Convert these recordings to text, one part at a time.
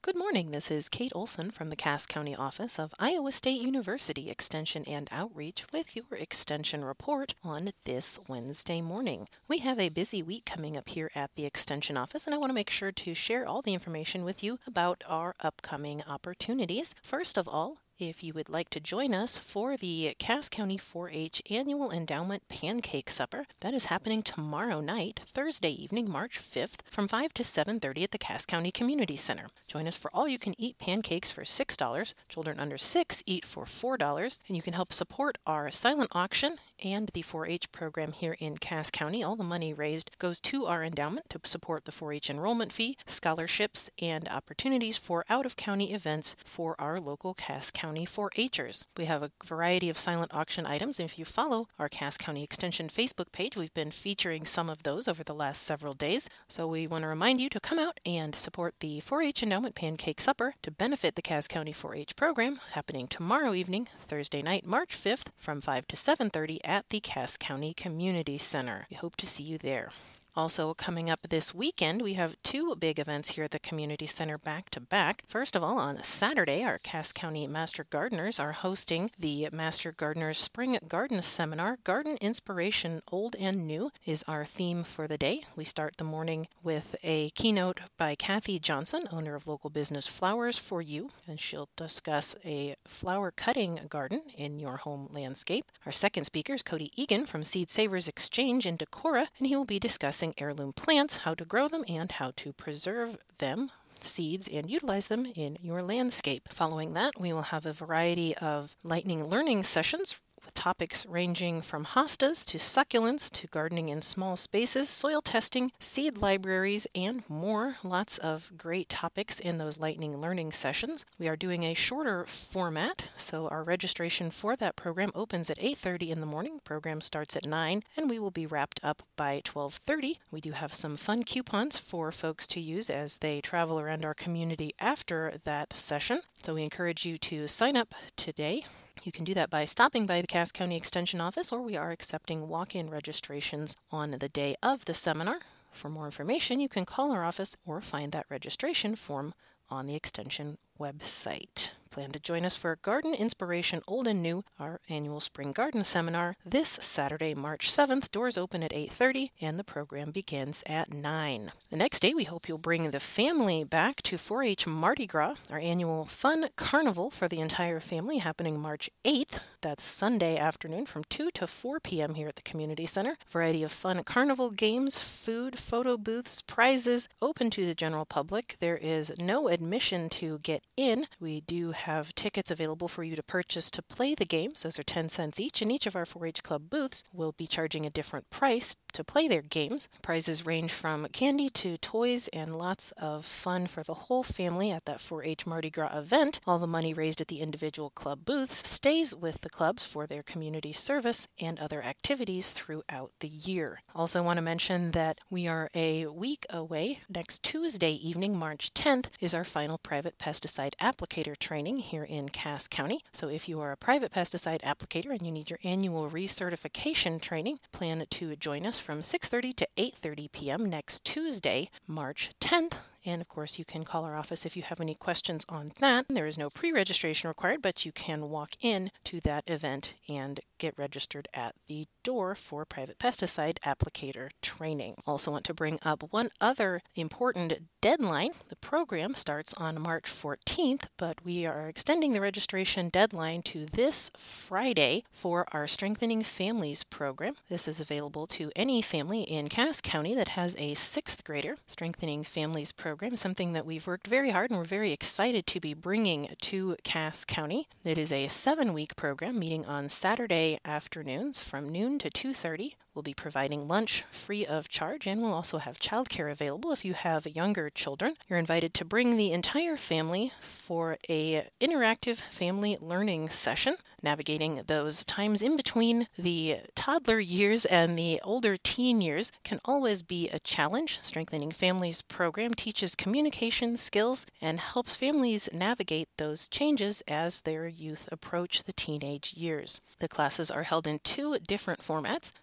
Good morning. This is Kate Olson from the Cass County office of Iowa State University Extension and Outreach with your Extension report on this Wednesday morning. We have a busy week coming up here at the Extension office, and I want to make sure to share all the information with you about our upcoming opportunities. First of all, if you would like to join us for the Cass County 4-H Annual Endowment Pancake Supper, that is happening tomorrow night, Thursday evening, March 5th, from 5 to 7:30 at the Cass County Community Center. Join us for all-you-can-eat pancakes for $6. Children under 6 eat for $4, and you can help support our silent auction and the 4-H program here in Cass County. All the money raised goes to our endowment to support the 4-H enrollment fee, scholarships, and opportunities for out-of-county events for our local Cass County 4-Hers. We have a variety of silent auction items, and if you follow our Cass County Extension Facebook page, we've been featuring some of those over the last several days. So we want to remind you to come out and support the 4-H Endowment Pancake Supper to benefit the Cass County 4-H program happening tomorrow evening, Thursday night, March 5th, from 5 to 7:30 at the Cass County Community Center. We hope to see you there. Also coming up this weekend, we have two big events here at the Community Center back to back. First of all, on Saturday, our Cass County Master Gardeners are hosting the Master Gardeners Spring Garden Seminar. Garden Inspiration Old and New is our theme for the day. We start the morning with a keynote by Kathy Johnson, owner of local business Flowers for You, and she'll discuss a flower cutting garden in your home landscape. Our second speaker is Cody Egan from Seed Savers Exchange in Decorah, and he will be discussing heirloom plants, how to grow them, and how to preserve them, seeds, and utilize them in your landscape. Following that, we will have a variety of lightning learning sessions with topics ranging from hostas to succulents to gardening in small spaces, soil testing, seed libraries, and more. Lots of great topics in those lightning learning sessions. We are doing a shorter format, so our registration for that program opens at 8:30 in the morning. Program starts at 9, and we will be wrapped up by 12:30. We do have some fun coupons for folks to use as they travel around our community after that session, so we encourage you to sign up today. You can do that by stopping by the Cass County Extension office, or we are accepting walk-in registrations on the day of the seminar. For more information, you can call our office or find that registration form on the Extension website. Plan to join us for Garden Inspiration Old and New, our annual spring garden seminar, this Saturday, March 7th. Doors open at 8:30 and the program begins at 9. The next day, we hope you'll bring the family back to 4-H Mardi Gras, our annual fun carnival for the entire family happening March 8th. That's Sunday afternoon from 2 to 4 p.m. here at the Community Center. Variety of fun carnival games, food, photo booths, prizes, open to the general public. There is no admission to get in. We do have tickets available for you to purchase to play the games. Those are 10 cents each, and each of our 4-H Club booths will be charging a different price to play their games. Prizes range from candy to toys and lots of fun for the whole family at that 4-H Mardi Gras event. All the money raised at the individual club booths stays with the clubs for their community service and other activities throughout the year. Also want to mention that we are a week away. Next Tuesday evening, March 10th, is our final private pesticide applicator training here in Cass County. So if you are a private pesticide applicator and you need your annual recertification training, plan to join us from 6:30 to 8:30 p.m. next Tuesday, March 10th. And of course, you can call our office if you have any questions on that. There is no pre-registration required, but you can walk in to that event and get registered at the door for private pesticide applicator training. Also want to bring up one other important deadline. The program starts on March 14th, but we are extending the registration deadline to this Friday for our Strengthening Families program. This is available to any family in Cass County that has a 6th grader. Strengthening Families program is something that we've worked very hard and we're very excited to be bringing to Cass County. It is a 7-week program meeting on Saturday afternoons from noon to 2:30. We'll be providing lunch free of charge, and we'll also have childcare available if you have younger children. You're invited to bring the entire family for a interactive family learning session, navigating those times in between the toddler years and the older teen years can always be a challenge. Strengthening Families program teaches communication skills and helps families navigate those changes as their youth approach the teenage years. The classes are held in 2 different formats: family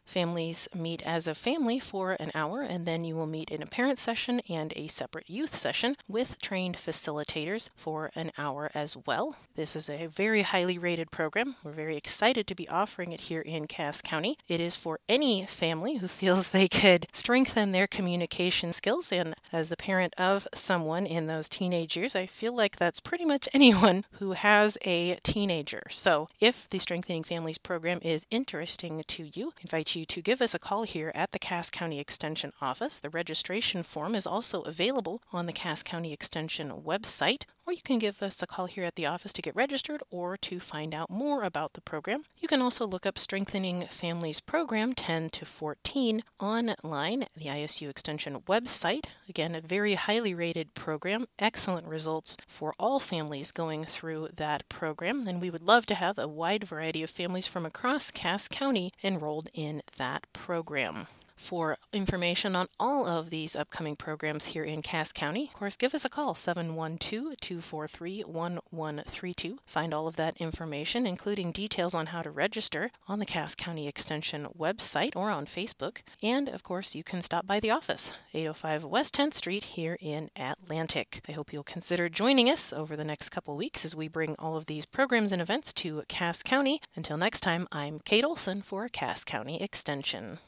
families meet as a family for an hour, and then you will meet in a parent session and a separate youth session with trained facilitators for an hour as well. This is a very highly rated program. We're very excited to be offering it here in Cass County. It is for any family who feels they could strengthen their communication skills, and as the parent of someone in those teenage years, I feel like that's pretty much anyone who has a teenager. So if the Strengthening Families program is interesting to you, I invite you to give us a call here at the Cass County Extension office. The registration form is also available on the Cass County Extension website, or you can give us a call here at the office to get registered or to find out more about the program. You can also look up Strengthening Families Program 10 to 14 online at the ISU Extension website. Again, a very highly rated program, excellent results for all families going through that program, and we would love to have a wide variety of families from across Cass County enrolled in that program. For information on all of these upcoming programs here in Cass County, of course, give us a call, 712-243-1132. Find all of that information, including details on how to register, on the Cass County Extension website or on Facebook. And, of course, you can stop by the office, 805 West 10th Street here in Atlantic. I hope you'll consider joining us over the next couple weeks as we bring all of these programs and events to Cass County. Until next time, I'm Kate Olson for Cass County Extension.